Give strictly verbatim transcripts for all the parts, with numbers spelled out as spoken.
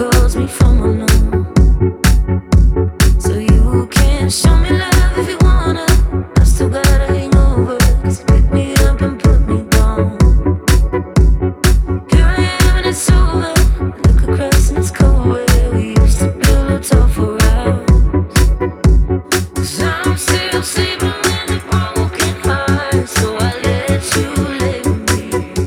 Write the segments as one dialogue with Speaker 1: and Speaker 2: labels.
Speaker 1: calls me from alone. So you can show me love if you wanna. I still got a hangover, 'cause you pick me up and put me down. Here I am and it's over. Look across and it's cold where we used to build a top for hours. 'Cause I'm still sleeping with a broken heart, so I let you lay with me.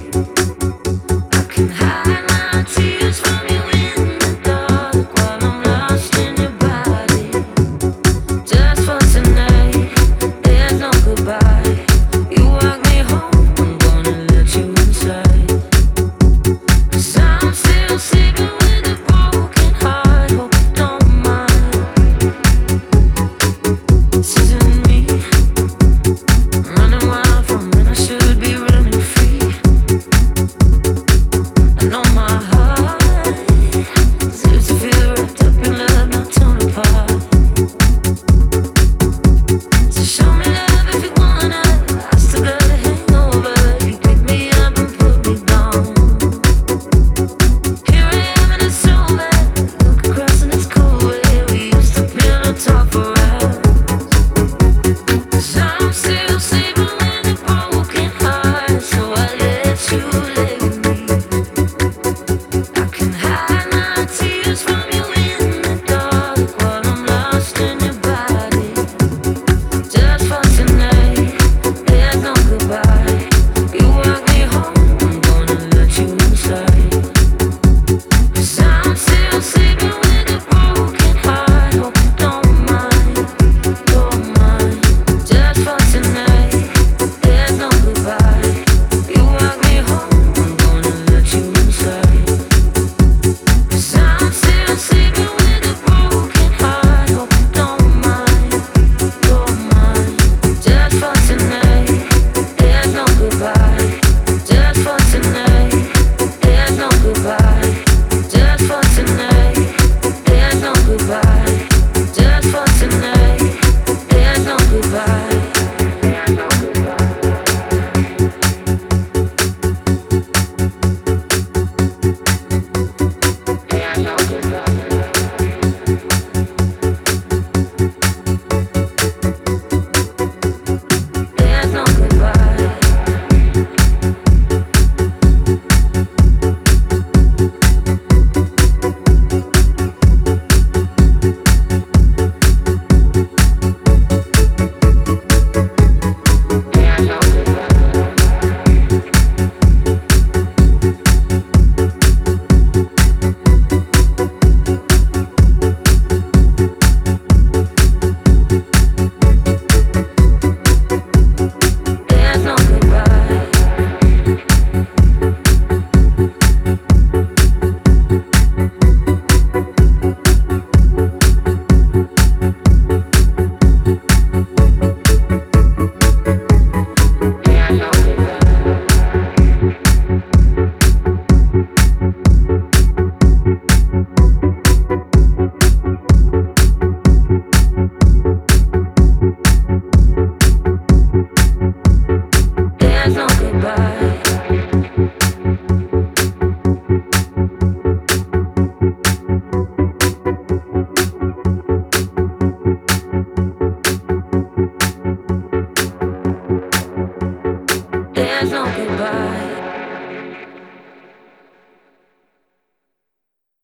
Speaker 1: I can hide my tears from you in the dark while I'm lost in your body. Just for tonight, there's no goodbye. You walk me home, I'm gonna let you inside. 'Cause I'm still sleeping with a broken heart, hope you don't mind. This isn't me, running wild from when I should be running free. I know my heart seems to feel wrapped up in love, not torn apart. So show me love if you wanna. I still got a hangover. You pick me up and put me down. Here I am and it's over. Look across and it's cold where we used to build a top for hours. 'Cause I'm still sleeping with a broken heart, so I let you lay with me. I can hide my tears from you in the dark while I'm lost in your body. Just for tonight, there's no goodbye. You walk me home, I'm gonna let you inside. 'Cause I'm still sleeping with a broken heart, hope you don't mind, don't mind. Just for tonight, there's no goodbye. You walk me home, I'm gonna let you inside. 'Cause I'm still sleeping with a broken heart, hope you don't mind, don't mind. Just for tonight, there's no goodbye. Just for tonight, there's no goodbye. Just for tonight, there's no goodbye. Just for tonight, there's no goodbye. There's no goodbye. There's no goodbye. There's no goodbye. There's no There's no goodbye. There's no goodbye. There's no goodbye. There's no goodbye.